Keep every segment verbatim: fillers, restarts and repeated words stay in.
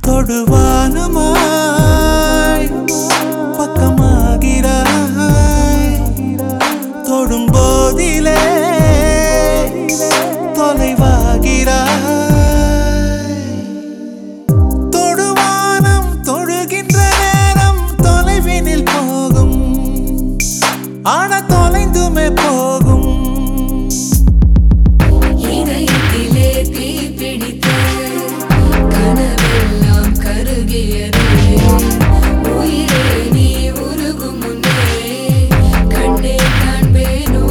தொடுவானமாய் பக்கமாகிறாய் தொடும் போதிலே தொலைவாகிறாய் தொடுவானம் தொழுகின்ற நேரம் தொலைவினில் போகும் ஆன தொலைந்துமே போகும் இதயத்திலே தீ பிடித்த கனவெல்லாம் கருகியது உயிரே நீ உருகும் முன்னே கண்டே காண்பேனோ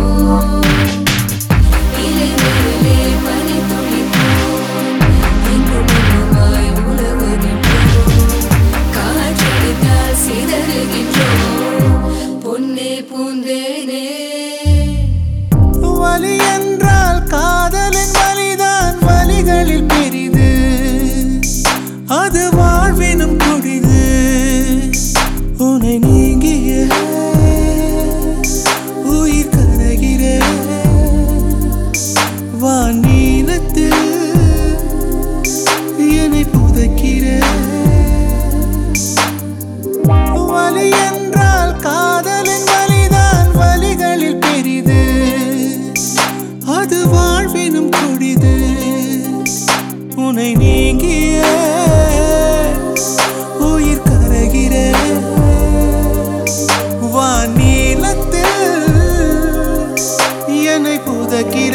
இலை மேலே பனி துளிப்போம் இங்கு மனமாய் உலவுகின்றோம் காற்றடித்தால் சிதறுகின்றோம் பொன்னே பூந்தேனே வலி என்றால் காதலின் வலிதான் வலிகளில் பெரிது அது வாழ்வினும் கொடிது உன்னை நீங்கிய உயிர் கரைகிற வானீலத்தில் என்னை புதைக்கிற வலி என்றால் காதலின் வலிதான் வலிகளில் பெரிது அது வாழ்வினும் கொடிது உன்னை நீங்கிய உயிர் கரைகிற வானீலத்தில் என்னை புதைக்கிற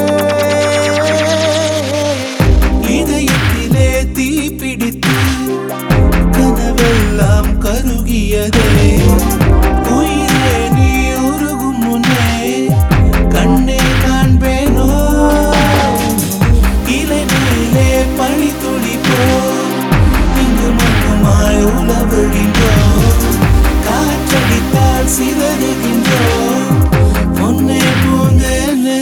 இதயத்திலே தீ பிடித்து கனவெல்லாம் கருகியதே உயிரே நீ உருகும் முன்னே கண்ணே காண்பேனோ இலை மேலே பனி துளிப்போ இங்கு மட்டுமாய் உலவுகின்றோம் காற்றடித்தால் சிதறுகின்றோம் பொன்னே பூந்தேனே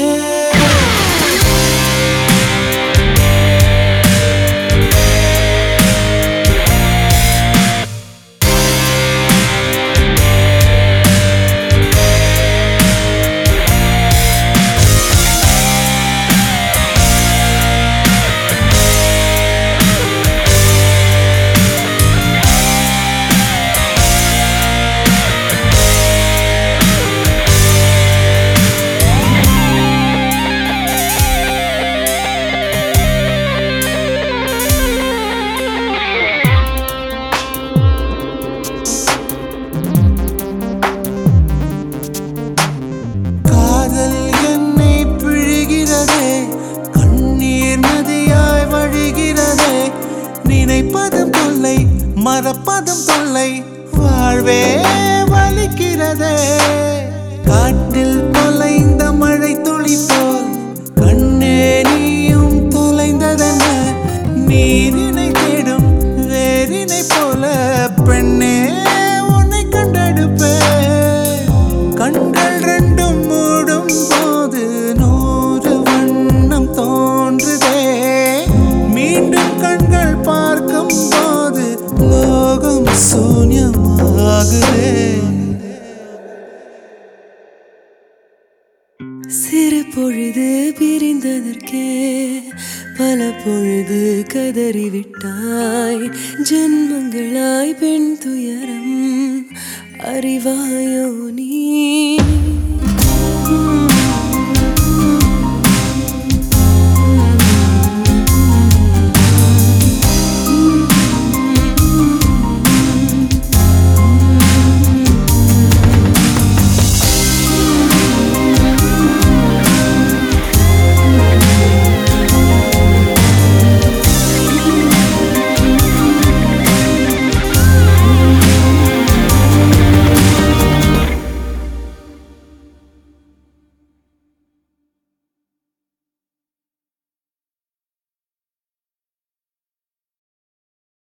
காதல் என்னை பிழிகிறதே கண்ணீர் நதியாய் வழிகிறதே நினைப்பதும் தொல்லை மறப்பதும் தொல்லை வாழ்வே வலிக்கிறதே காட்டில் தொலைந்த மழை துளி போல் கண்ணே நீயும் தொலைந்ததென்ன நீரினை தேடும் வேரினை போல பெண்ணே உன்னை கண்டெடுப்பேன் கண்கள் ரெண்டும் மூடும் போது நூறு வண்ணம் தோன்றுதே மீண்டும் கண்கள் பார்க்கும் போது லோகம் சூன்யமாகுதே சிறு பொழுது பிரிந்ததற்கே பல பொழுது கதறிவிட்டாய் ஜென்மங்களாய் பெண் துயரம் அறிவாயோ நீ